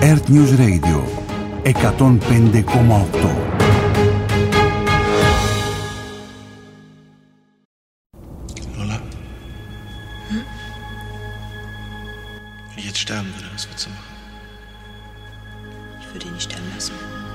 Earth News Radio 105,8. Lola? Wenn ich jetzt sterben würde, was würdest du machen? Ich würde ihn nicht sterben lassen.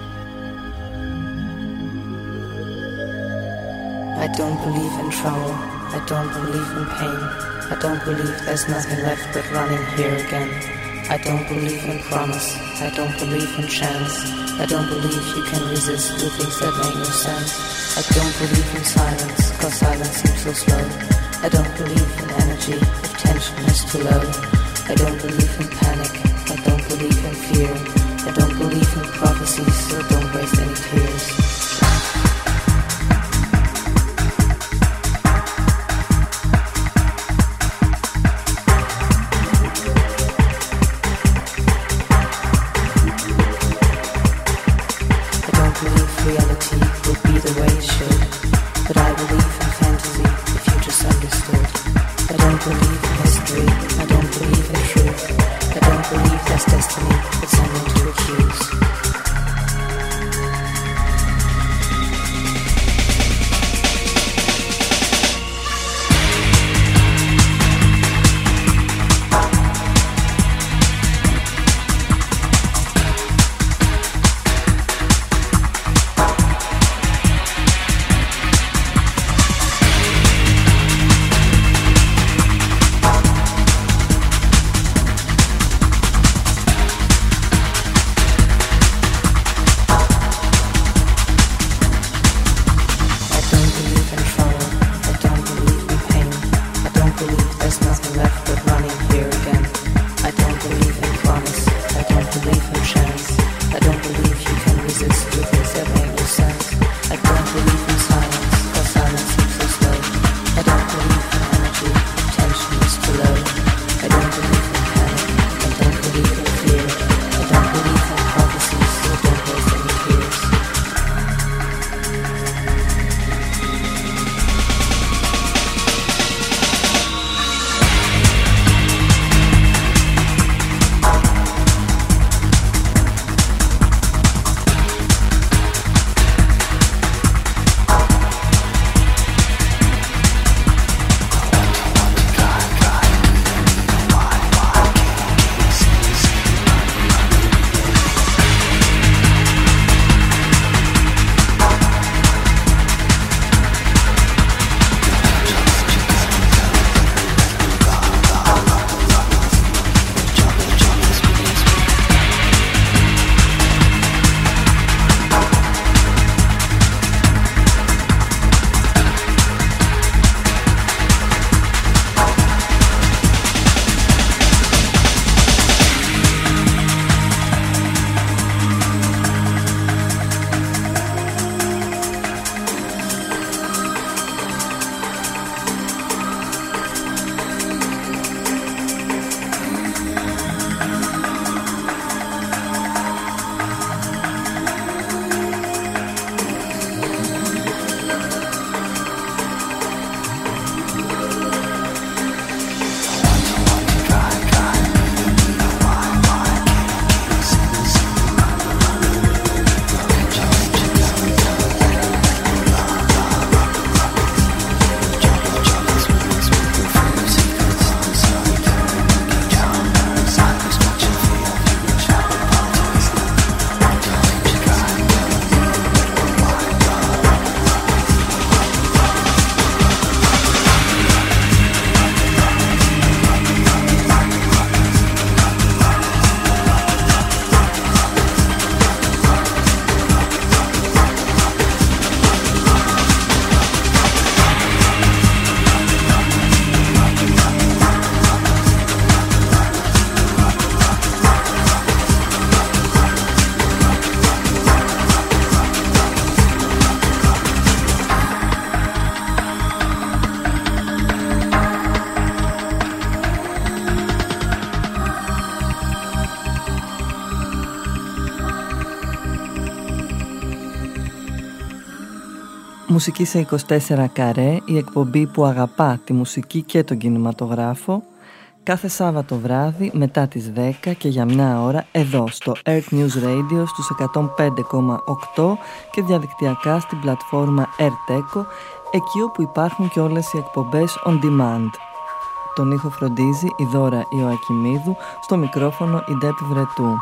I don't believe in trouble. I don't believe in pain. I don't believe there's nothing left but running here again. I don't believe in promise. I don't believe in chance. I don't believe you can resist the things that make no sense. I don't believe in silence, cause silence seems so slow. I don't believe in energy if tension is too low. I don't believe in panic. I don't believe in fear. I don't believe in prophecies, so don't waste any tears. Μουσική σε 24 καρέ, η εκπομπή που αγαπά τη μουσική και τον κινηματογράφο Κάθε Σάββατο βράδυ μετά τις 10 και για μια ώρα εδώ στο Earth News Radio στους 105,8 και διαδικτυακά στην πλατφόρμα Earth-Echo, εκεί όπου υπάρχουν και όλες οι εκπομπές on demand. Τον ήχο φροντίζει η Δώρα Ιωακημίδου, στο μικρόφωνο η Ντέπη Βρετού.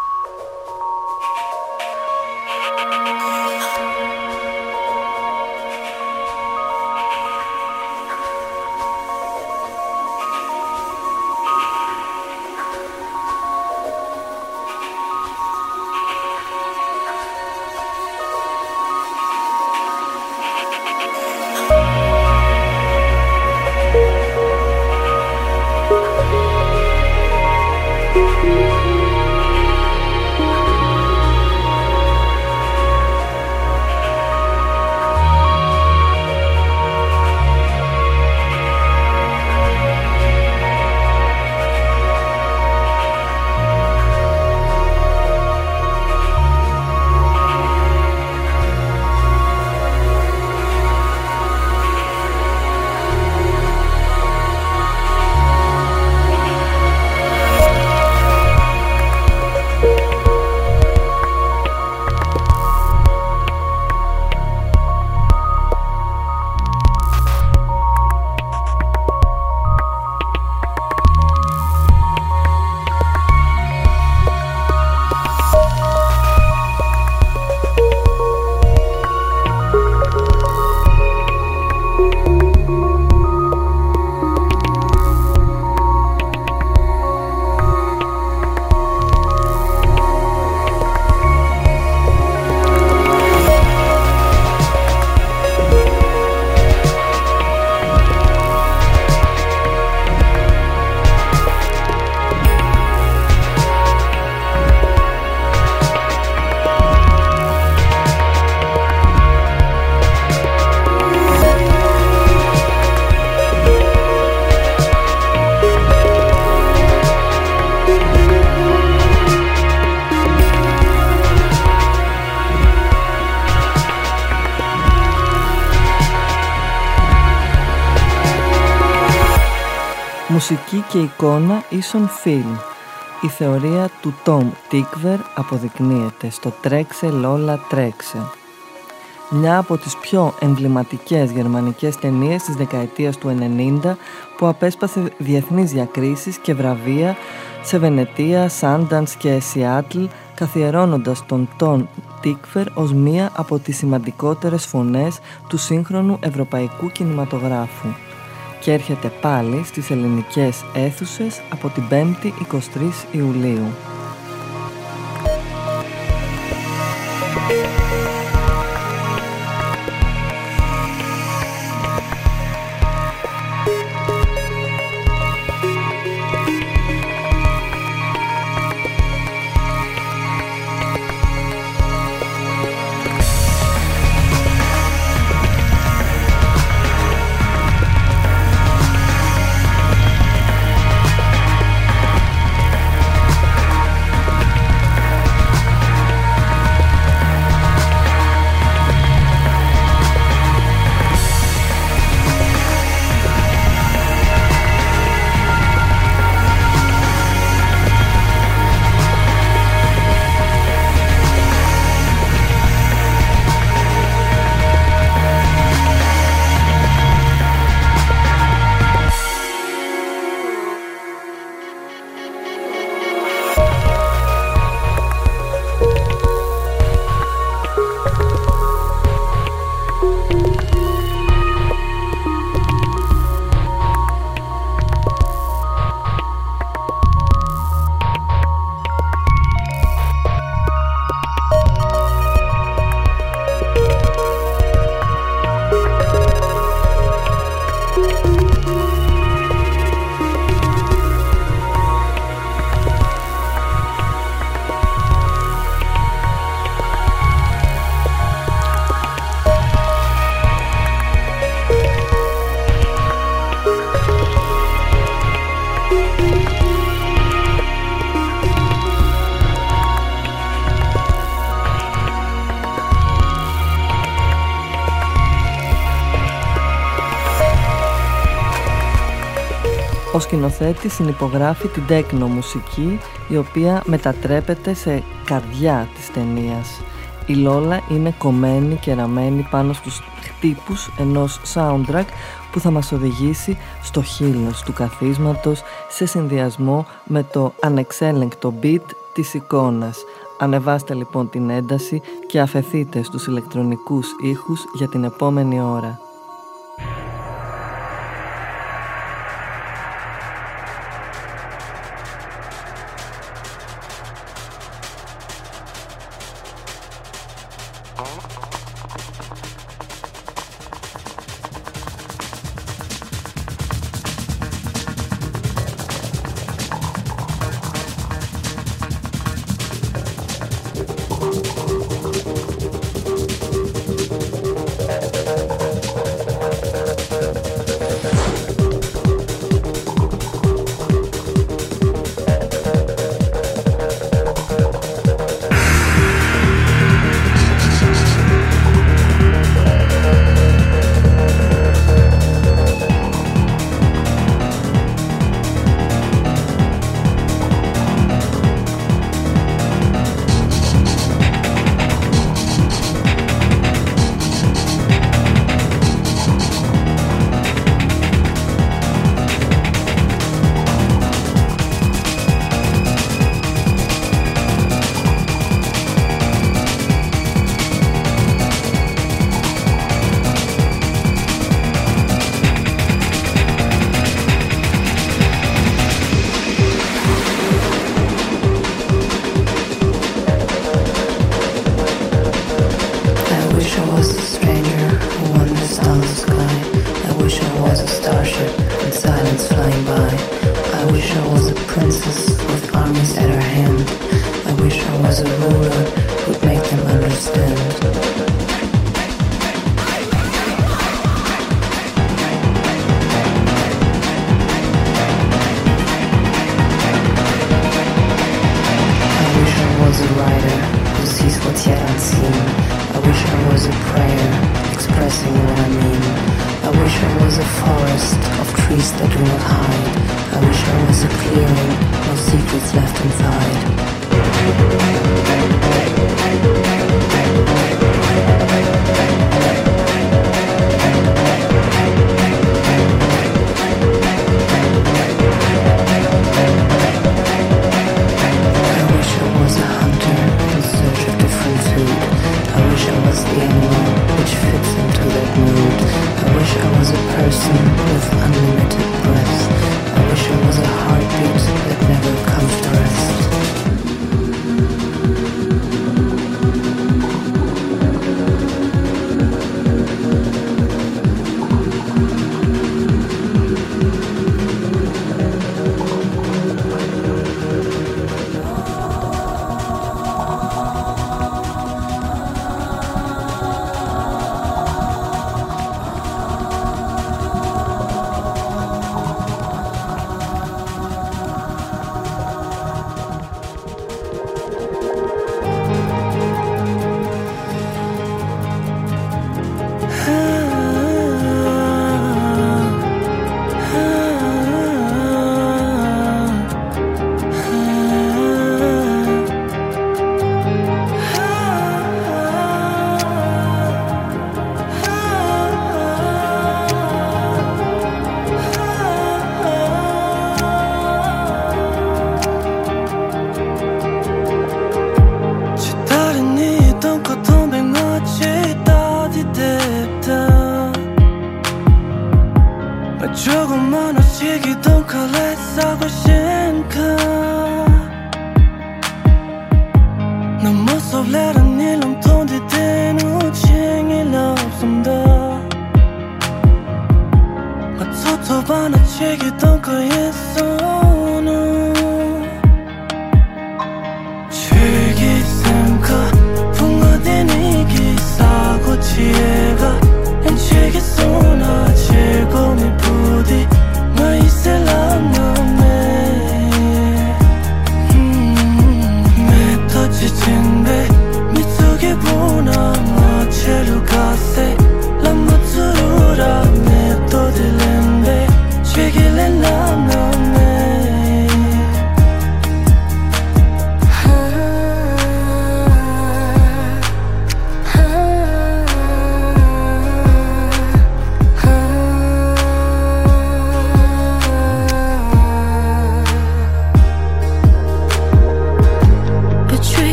Μουσική και εικόνα ίσον φιλμ. Η θεωρία του Τόμ Τίκβερ αποδεικνύεται στο «Τρέξε Λόλα Τρέξε». Μια από τις πιο εμβληματικές γερμανικές ταινίες της δεκαετίας του 90 που απέσπασε διεθνείς διακρίσεις και βραβεία σε Βενετία, Σάντανς και Σιάτλ, καθιερώνοντας τον Τόμ Τίκβερ ως μία από τις σημαντικότερες φωνές του σύγχρονου ευρωπαϊκού κινηματογράφου. Και έρχεται πάλι στις ελληνικές αίθουσες από την 5η 23 Ιουλίου. Ο σκηνοθέτης συνυπογράφει την τέκνο μουσική, η οποία μετατρέπεται σε καρδιά της ταινίας. Η Λόλα είναι κομμένη και ραμμένη πάνω στους χτύπους ενός soundtrack που θα μας οδηγήσει στο χείλος του καθίσματος σε συνδυασμό με το ανεξέλεγκτο beat της εικόνας. Ανεβάστε λοιπόν την ένταση και αφεθείτε στους ηλεκτρονικούς ήχους για την επόμενη ώρα. I wish I was a heartbeat that never comes to rest.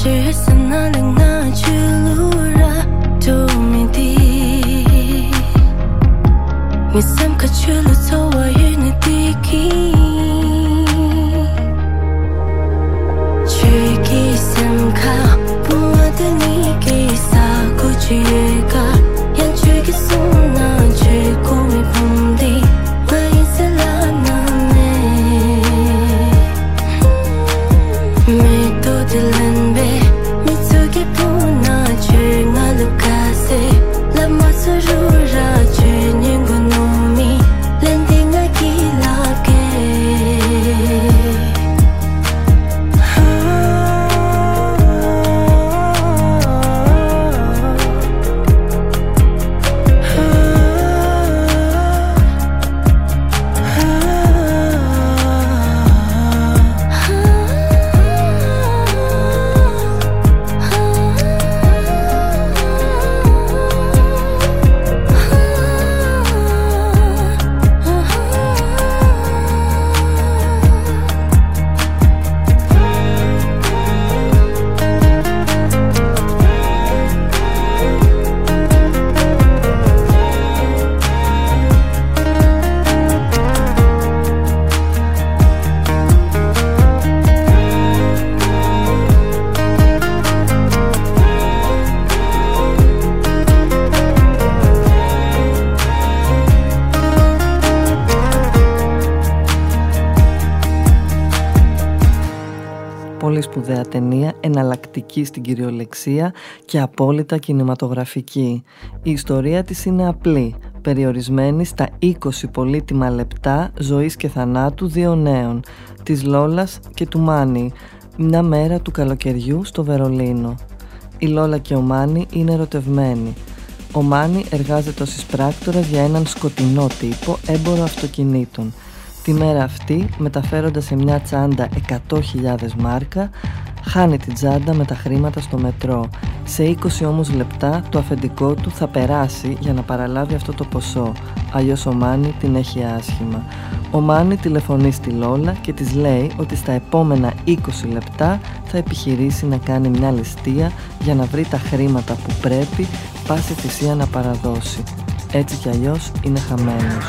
Πολύ σπουδαία ταινία, εναλλακτική στην κυριολεξία και απόλυτα κινηματογραφική. Η ιστορία της είναι απλή, περιορισμένη στα 20 πολύτιμα λεπτά ζωής και θανάτου δύο νέων, της Λόλας και του Μάνι, μια μέρα του καλοκαιριού στο Βερολίνο. Η Λόλα και ο Μάνι είναι ερωτευμένοι. Ο Μάνι εργάζεται ως εισπράκτορας για έναν σκοτεινό τύπο έμπορο αυτοκινήτων. Τη μέρα αυτή, μεταφέροντας σε μια τσάντα 100.000 μάρκα, χάνει την τσάντα με τα χρήματα στο μετρό. Σε 20 όμως λεπτά το αφεντικό του θα περάσει για να παραλάβει αυτό το ποσό, αλλιώς ο Μάνι την έχει άσχημα. Ο Μάνι τηλεφωνεί στη Λόλα και της λέει ότι στα επόμενα 20 λεπτά θα επιχειρήσει να κάνει μια ληστεία για να βρει τα χρήματα που πρέπει πάση θυσία να παραδώσει. Έτσι κι αλλιώς είναι χαμένος.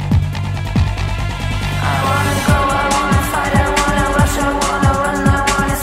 I wanna go, I wanna fight, I wanna rush, I wanna run, I wanna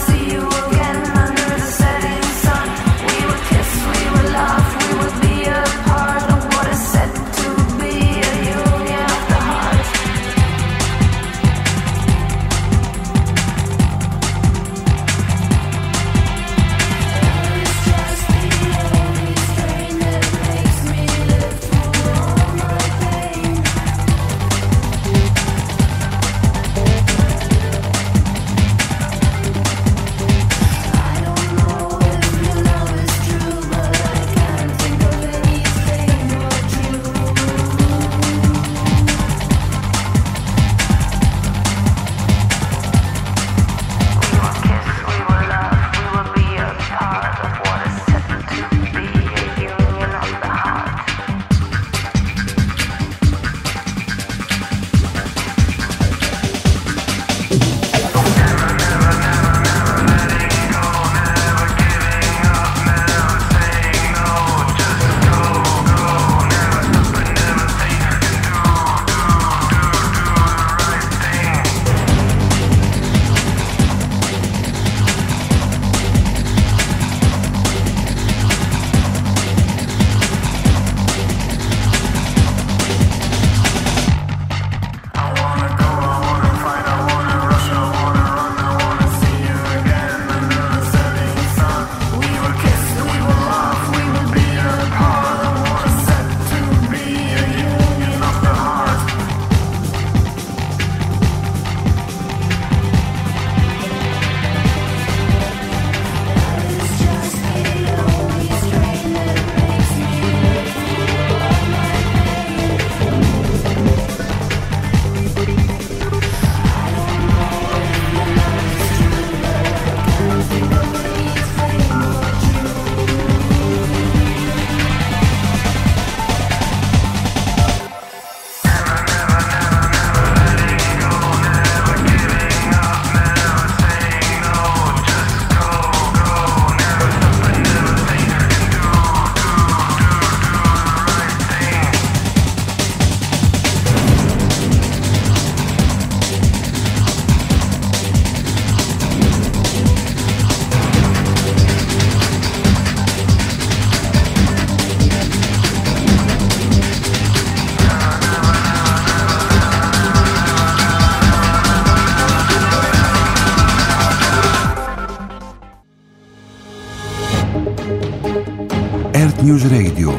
World News Radio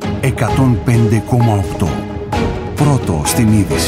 105,8. Πρώτο στην είδηση.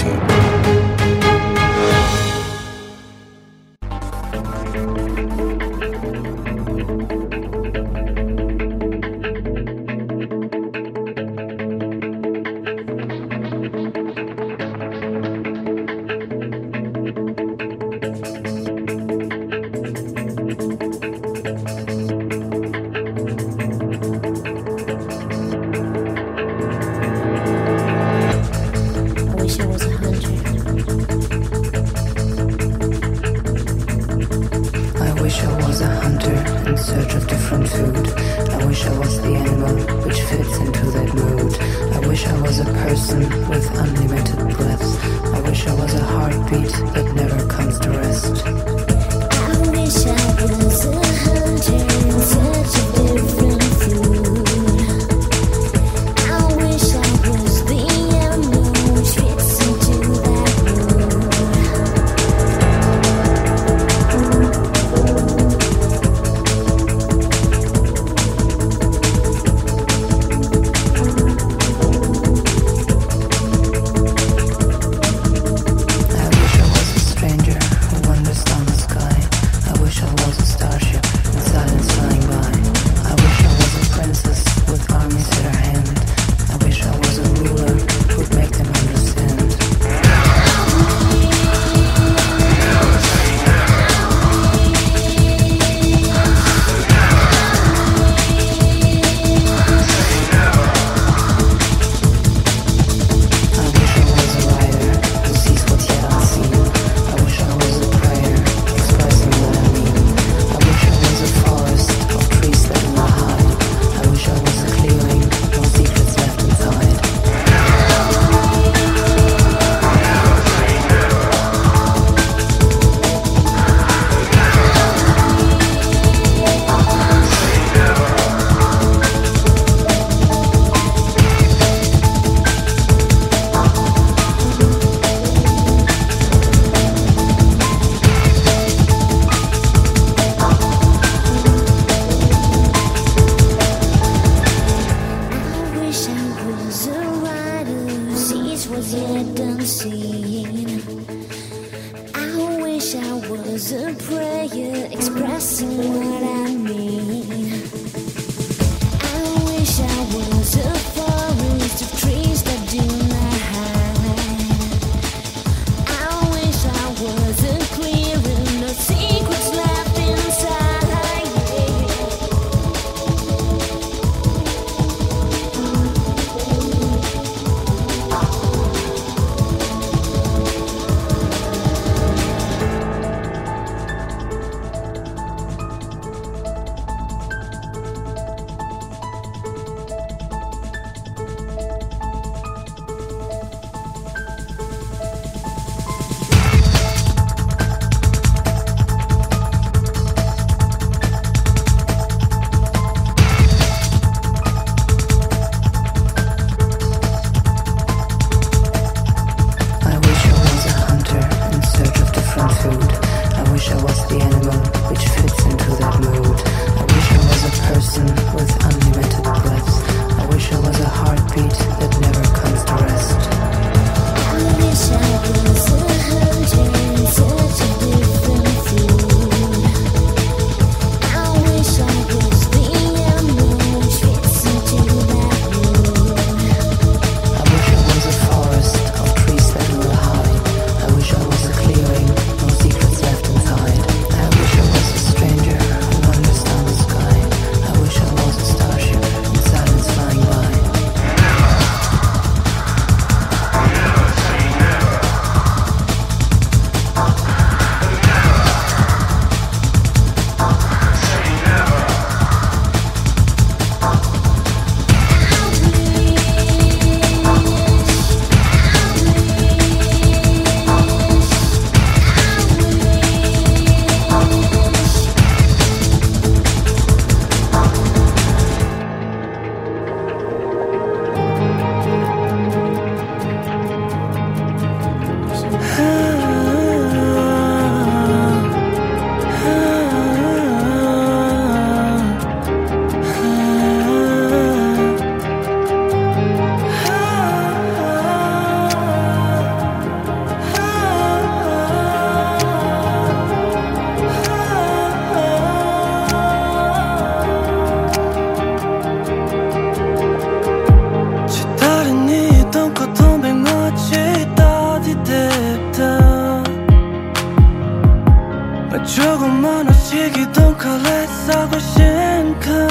얘기도 갈래싸고 신가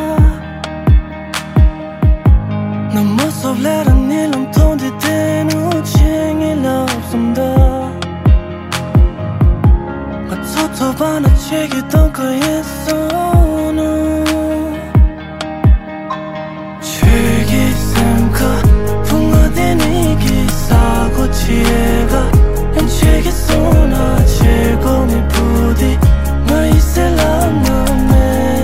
너 모습 내란 일은 돈이 되는 칭이 없습니다 맞춰도 하나 얘기도 거였어는 즐기생각 풍어대니 기사고 지혜가 엔치기 쏘나 즐거움이 부디 너희 셀라나네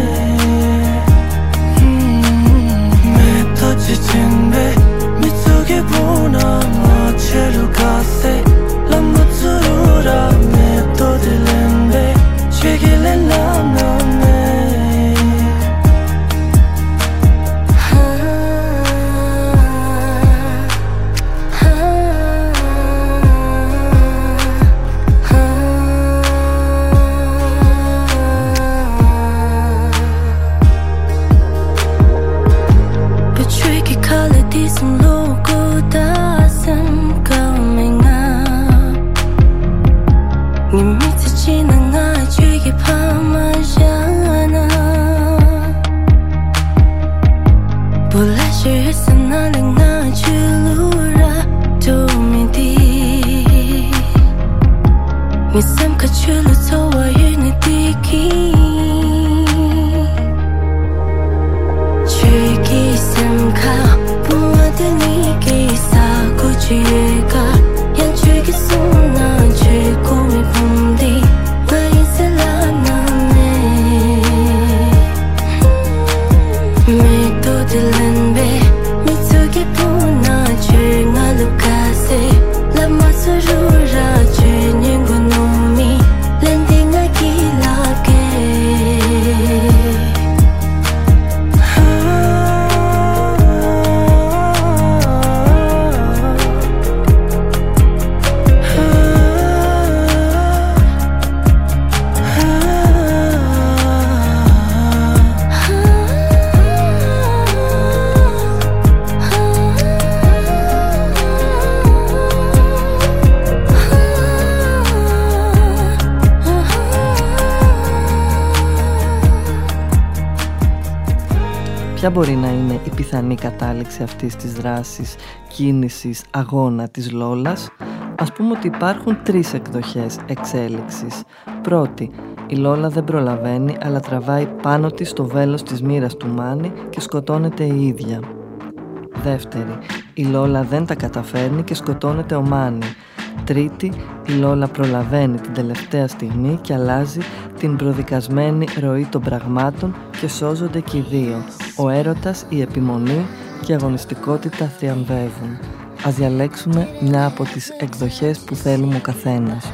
맺어지진 배 미투기 보나 마체로 가세 람마투루라 메토딜렌 배 즐길렌 라나네 Some local doesn't coming up 미미지지는 나에게 밤하잖아 불라시에서 나를 나줄라 도미디 미삼 가출로 토와유니 디기 즐기삼가 붕어드니 사고 지혜가 연출기 쏘나 즐거움이 봄디 나의 셀라나네 메토딜렌 배 미투기 보나 즐나루 가세 라마스루라 즐닝고 놈이 랜딩하기 라게 Ποια μπορεί να είναι η πιθανή κατάληξη αυτής της δράσης, κίνησης, αγώνα της Λόλας? Ας πούμε ότι υπάρχουν 3 εκδοχές εξέλιξης. Πρώτη, η Λόλα δεν προλαβαίνει αλλά τραβάει πάνω της το βέλος της μοίρας του Μάνι και σκοτώνεται η ίδια. Δεύτερη, η Λόλα δεν τα καταφέρνει και σκοτώνεται ο Μάνι. Τρίτη, η Λόλα προλαβαίνει την τελευταία στιγμή και αλλάζει την προδικασμένη ροή των πραγμάτων και σώζονται και οι δύο. Ο έρωτας, η επιμονή και η αγωνιστικότητα θριαμβεύουν. Ας διαλέξουμε μια από τις εκδοχές που θέλουμε ο καθένας.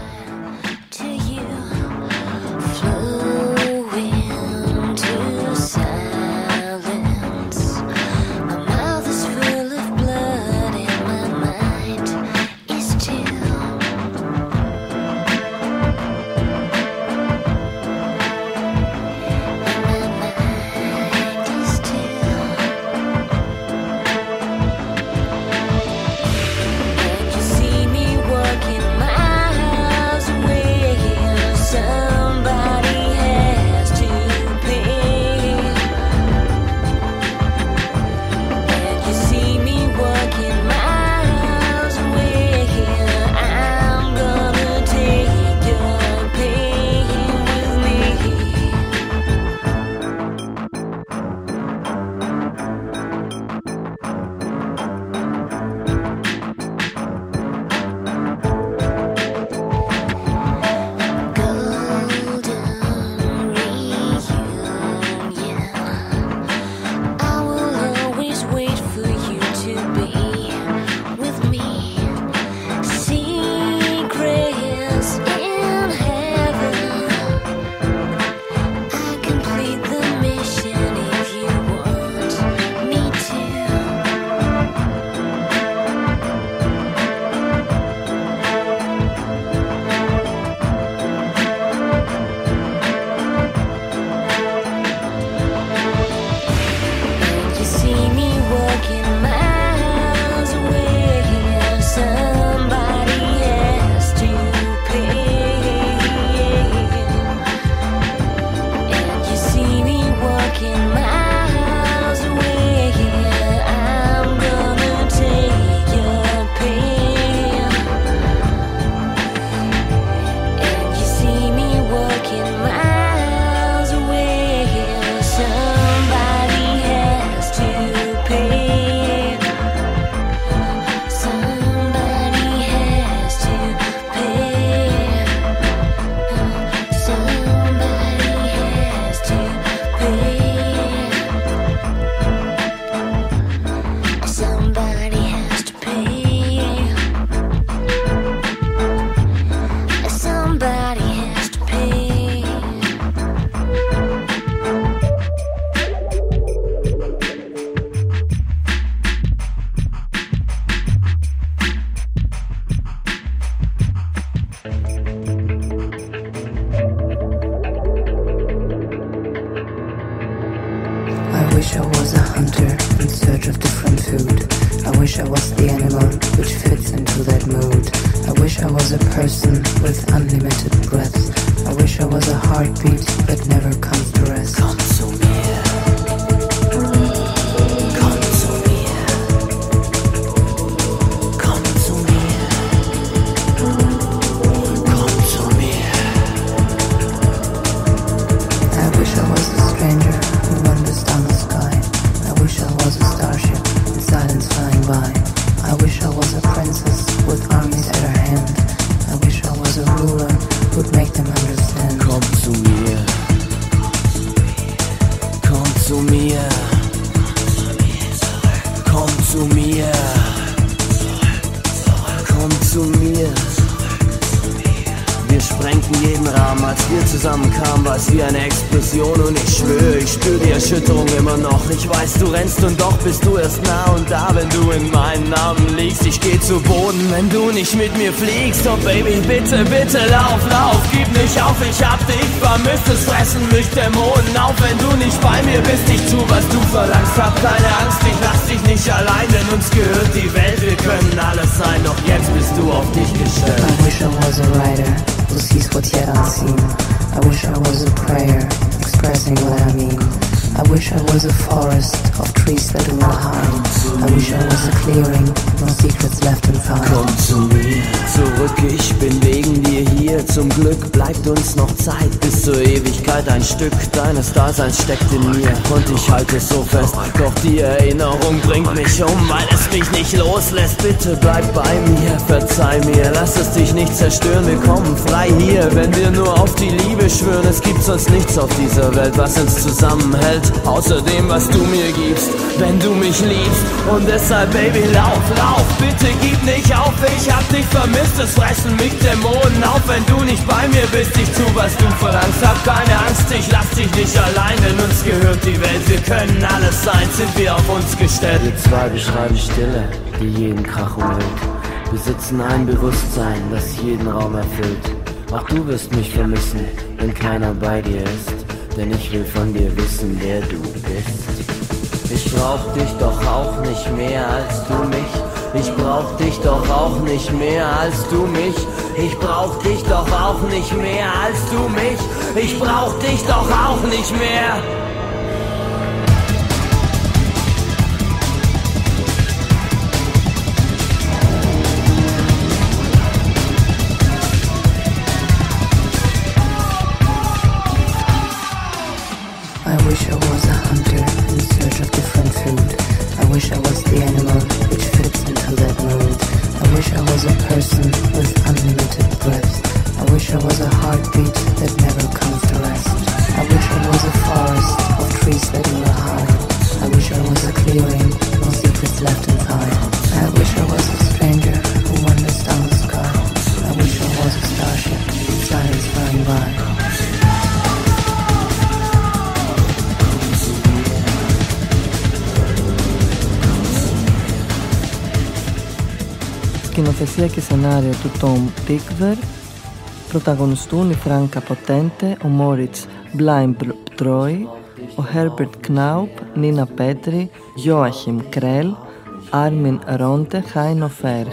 See me walking my wish I was the animal which fits into that mood. I wish I was a person with unlimited breath. I wish I was a heartbeat that never comes to rest. Komm zu mir. Komm zu mir. Komm zu mir. Komm zu mir. I wish I was a stranger who wanders down the sky. I wish I was a starship in silence flying by. I wish I was a princess with armies at her hand. I wish I was a ruler who'd make them understand. Komm zu mir. Komm zu mir. Komm zu mir. Komm zu mir. Wir sprengten jeden Rahmen, als wir zusammenkamen, war es wie eine Explosion. Und ich schwöre, ich spüre die Erschütterung immer noch. Ich weiß, du rennst und doch bist du erst nah und da, wenn du in meinen Armen liegst. Ich geh zu Boden, wenn du nicht mit mir fliegst. Oh Baby, bitte, bitte, lauf, lauf, gib nicht auf, ich hab dich vermisst. Es fressen mich Dämonen auf, wenn du nicht bei mir bist. Ich tu, was du verlangst, hab keine Angst, ich lass dich nicht allein, denn uns gehört die Welt. Wir können alles sein, doch jetzt bist du auf dich gestellt. I wish I was a writer who sees what's yet unseen. I wish I was a prayer expressing what I mean. I wish I was a forest of trees that do not hide. I wish I was a clearing, no secrets left inside. Komm zu mir zurück, ich bin wegen dir hier. Zum Glück bleibt uns noch Zeit bis zur Ewigkeit. Ein Stück deines Daseins steckt in mir und ich halte es so fest. Doch die Erinnerung bringt mich um, weil es mich nicht loslässt. Bitte bleib bei mir, verzeih mir, lass es dich nicht zerstören. Wir kommen frei hier, wenn wir nur auf die Liebe schwören. Es gibt sonst nichts auf dieser Welt, was uns zusammenhält, außer dem, was du mir gibst, wenn du mich liebst. Und deshalb, Baby, lauf, lauf, bitte gib nicht auf. Ich hab dich vermisst, es fressen mich Dämonen auf, wenn du nicht bei mir bist. Ich tu, was du verlangst, hab keine Angst, ich lass dich nicht allein, denn uns gehört die Welt. Wir können alles sein, sind wir auf uns gestellt. Wir zwei beschreiben Stille, die jeden Krach umhüllt, besitzen ein Bewusstsein, das jeden Raum erfüllt. Auch du wirst mich vermissen, wenn keiner bei dir ist, denn ich will von dir wissen, wer du bist. Ich brauch dich doch auch nicht mehr als du mich. Ich brauch dich doch auch nicht mehr als du mich. Ich brauch dich doch auch nicht mehr als du mich. Ich brauch dich doch auch nicht mehr. I wish I was a hunter in search of different food. I wish I was the animal which fits into that mood. I wish I was a person with unlimited breath. I wish I was a heartbeat that never comes to rest. I wish I was a forest of trees that do not hide. I wish I was a clearing, no secrets left inside. I wish I was a stranger who wanders down the sky. I wish I was a starship, silence flying by. Σκηνοθεσία και σενάριο του Tom Tykwer. Πρωταγωνιστούν η Franka Potente, ο Moritz Bleimbtreu, ο Herbert Knaup, Nina Petri, Joachim Krell, Armin Ronte, Heino Ferch.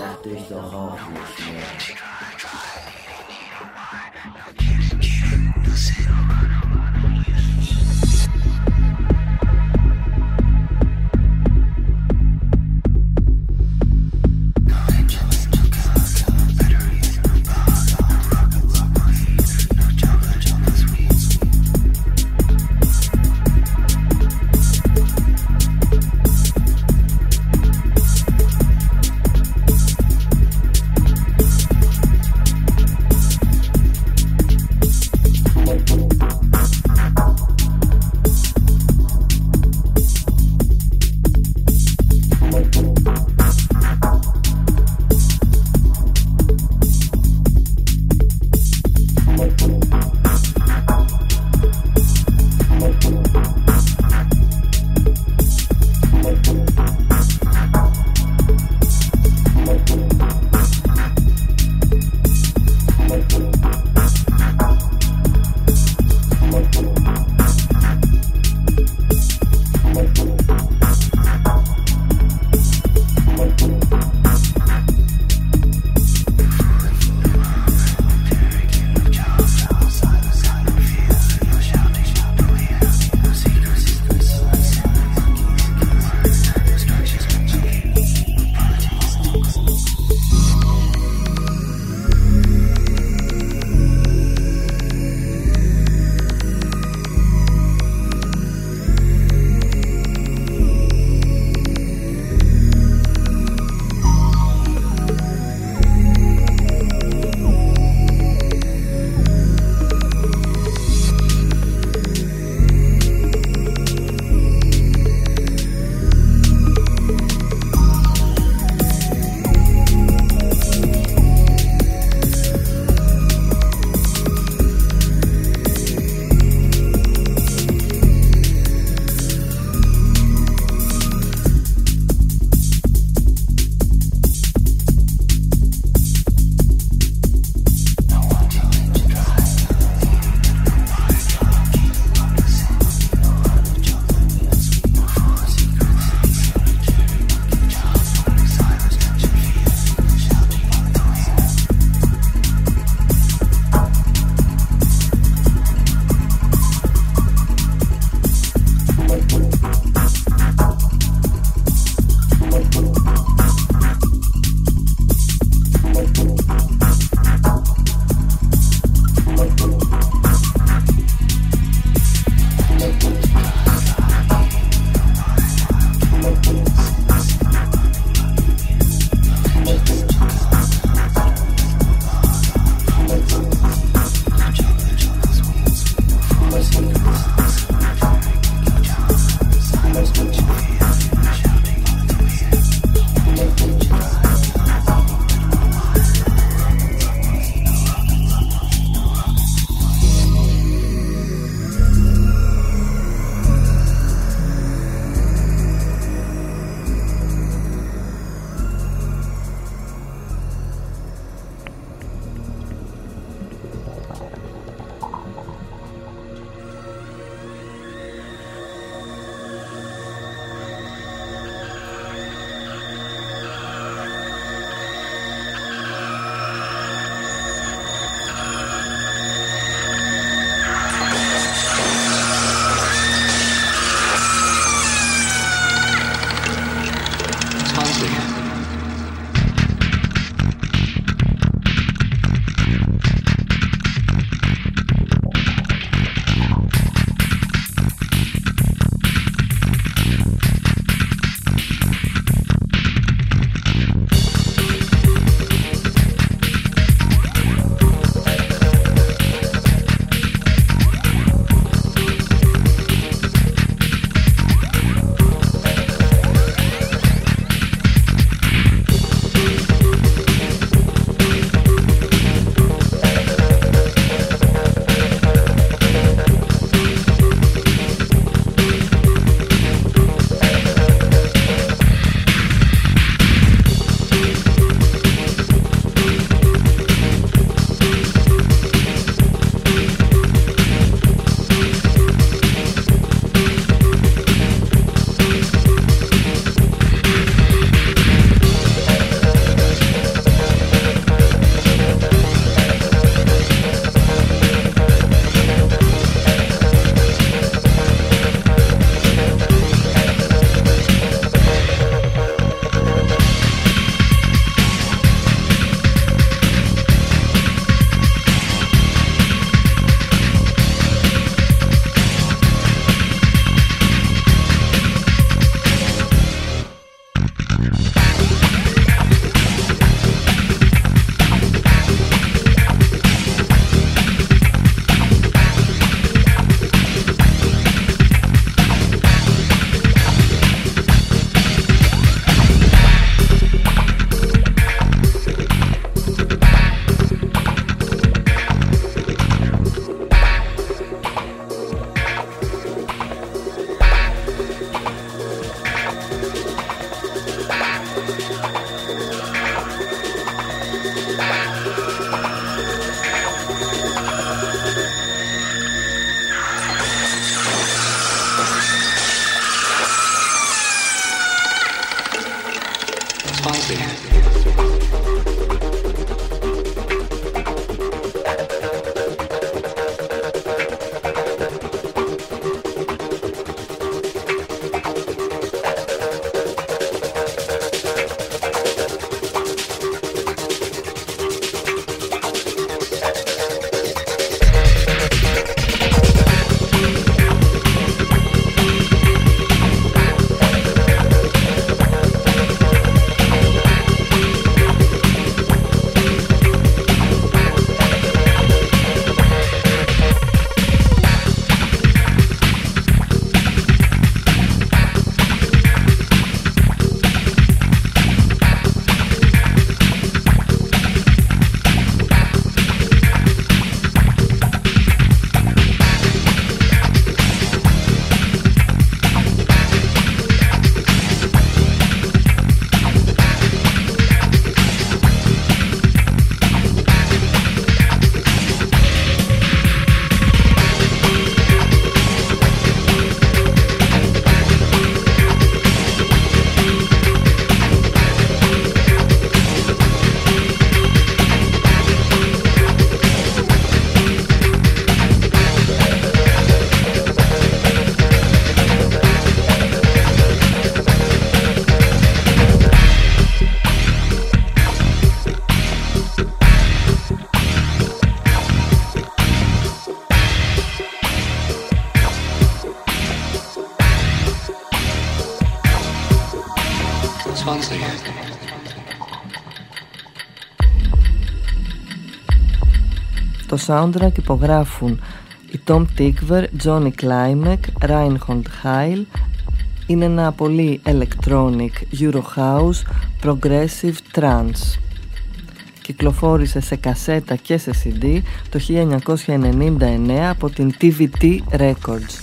Το soundtrack υπογράφουν οι Tom Tykwer, Johnny Klimek, Reinhold Heil. Είναι ένα πολύ electronic, Eurohouse, progressive trance. Κυκλοφόρησε σε κασέτα και σε CD το 1999 από την TVT Records.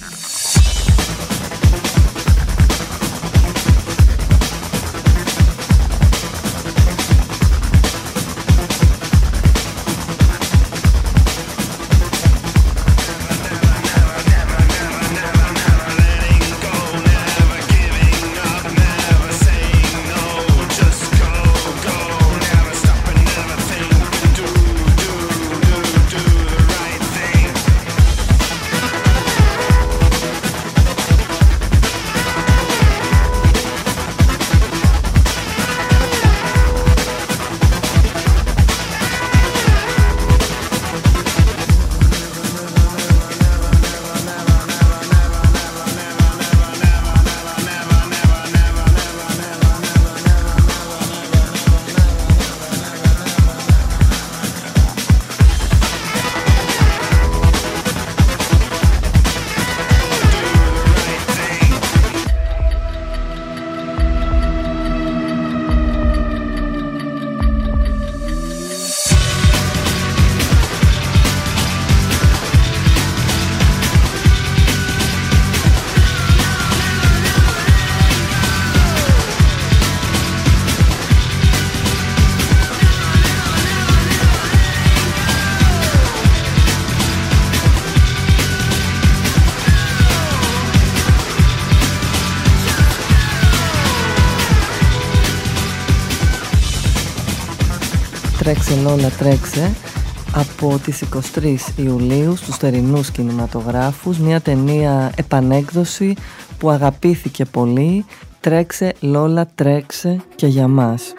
Τρέξε Λόλα τρέξε από τις 23 Ιουλίου στους θερινούς κινηματογράφους, μια ταινία επανέκδοση που αγαπήθηκε πολύ. Τρέξε Λόλα τρέξε και για μας.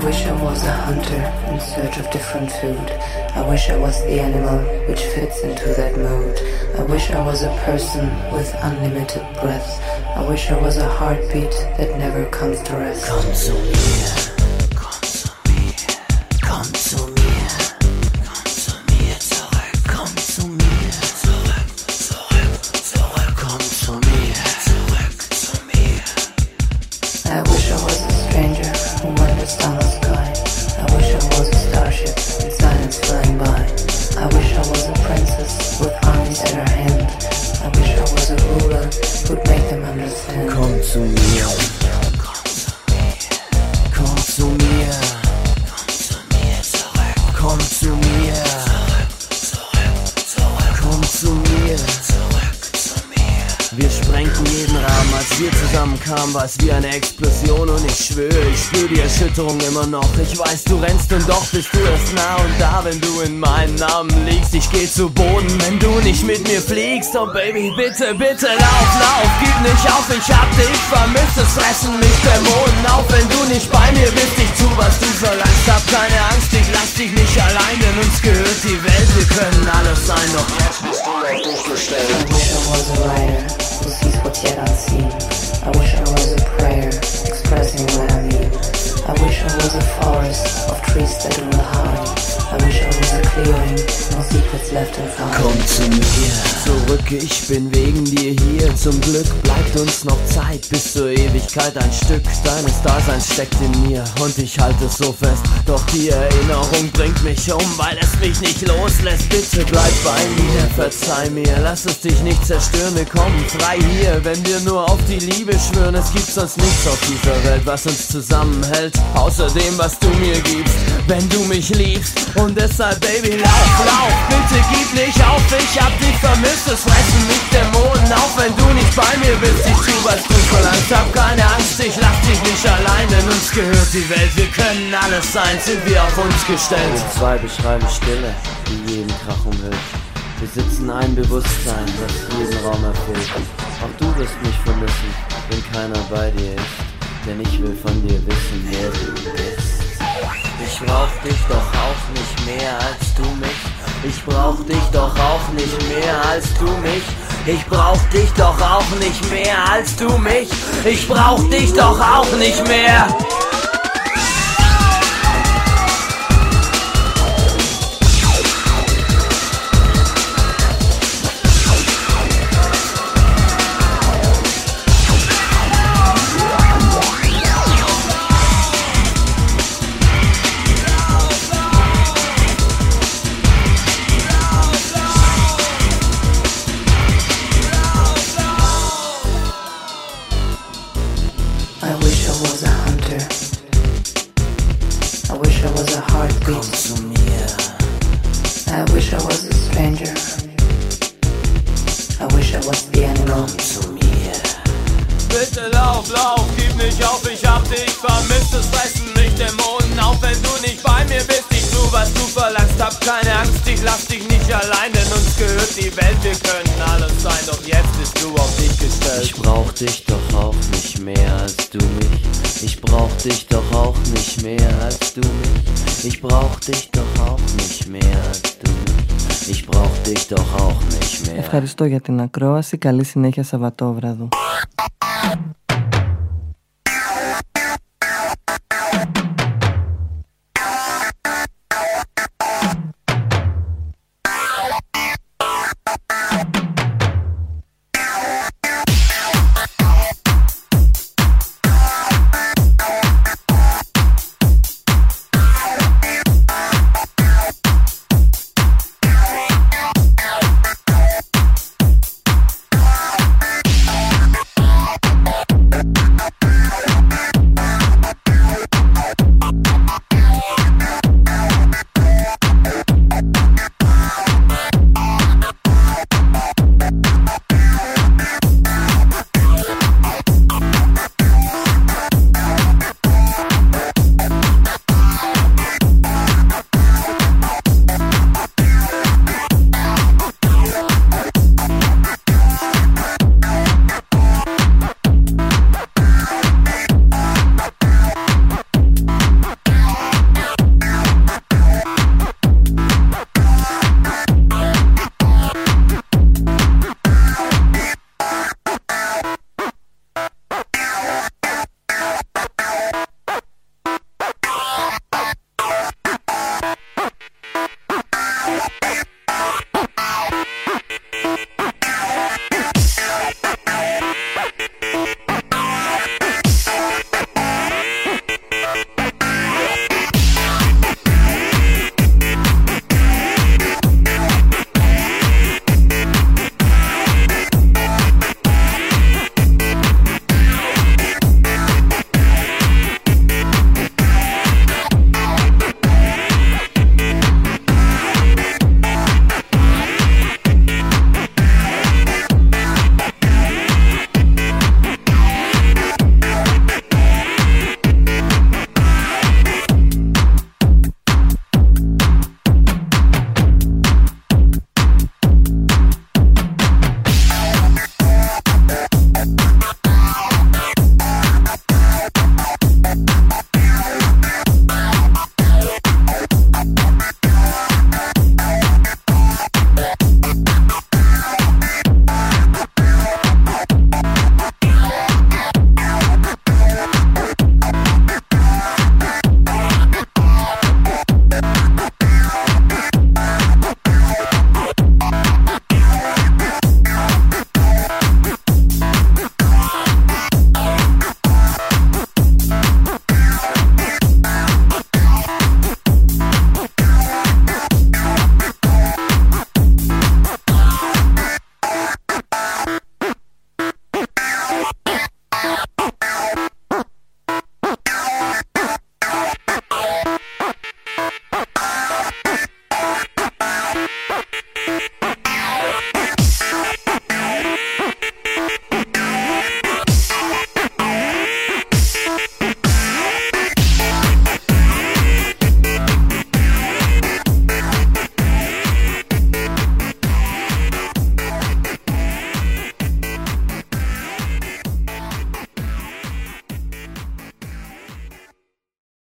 wish I was a hunter in search of different food. I wish I was the animal which fits into that mood. I wish I was a person with unlimited breath. I wish I was a heartbeat that never comes to rest. Komm zu mir, komm zu mir, komm zu mir, komm zu mir zurück, komm zu mir, zurück, zurück, zurück, komm zu mir, zurück zu mir. I wish I was a stranger who wanders down the sky. I wish I was a starship in silence flying by. I wish I was a princess with armies at her hand. I wish I was a ruler who'd make them understand. Komm zu mir, komm zu mir, komm zu mir zurück, komm zu mir, komm zu mir, zurück zu mir. Wir sprengten jeden Rahmen, als wir zusammenkamen, war es wie eine Explosion und ich schwöre, ich spür die Erschütterung immer noch. Ich weiß, du rennst und doch bist du erst nah und da, wenn du in meinen Armen liegst. Ich geh zu Boden, wenn du nicht mit mir fliegst. Oh Baby, bitte, bitte, lauf, lauf, gib nicht auf, ich hab dich vermisst. Es fressen mich Dämonen auf, wenn du nicht bei mir bist. Ich tu, was du verlangst, hab keine Angst, ich lass dich nicht allein, denn uns gehört die Welt. Wir können alles sein, doch jetzt bist du auf dich gestellt. I wish I was a writer who sees what's yet unseen. I wish I was a prayer expressing what I mean. I wish I was a forest of trees that do not harm. I wish I was a clearing, no secrets left unfound. Komm zu mir zurück, ich bin wegen dir hier. Zum Glück bleibt uns noch Zeit, bis zur Ewigkeit. Ein Stück deines Daseins steckt in mir und ich halte es so fest. Doch die Erinnerung bringt mich um, weil es mich nicht loslässt. Bitte bleib bei mir, verzeih mir, lass es dich nicht zerstören. Wir kommen frei hier, wenn wir nur auf die Liebe schwören. Es gibt sonst nichts auf dieser Welt, was uns zusammenhält, außer dem, was du mir gibst, wenn du mich liebst. Und deshalb, Baby, lauf, lauf, bitte gib nicht auf. Ich hab dich vermisst, es fressen mich Dämonen auf, wenn du nicht bei mir bist. Ich tu, was du verlangst, hab keine Angst, ich lass dich nicht allein, denn uns gehört die Welt. Wir können alles sein, sind wir auf uns gestellt. Wir zwei beschreiben Stille, die jeden Krach umhüllt. Wir sitzen ein Bewusstsein, das jeden Raum erfüllt. Auch du wirst mich vermissen, wenn keiner bei dir ist, denn ich will von dir wissen, wer du bist. Ich brauch dich doch auch nicht mehr als du mich. Ich brauch dich doch auch nicht mehr als du mich. Ich brauch dich doch auch nicht mehr als du mich. Ich brauch dich doch auch nicht mehr. Ich brauch dich doch auch nicht mehr als du mich. Ich brauch dich doch auch nicht mehr als du mich. Ich brauch dich doch auch nicht mehr als du mich. Ich brauch dich doch auch nicht mehr. Ευχαριστώ για την ακρόαση. Καλή συνέχεια Σαββατόβραδου.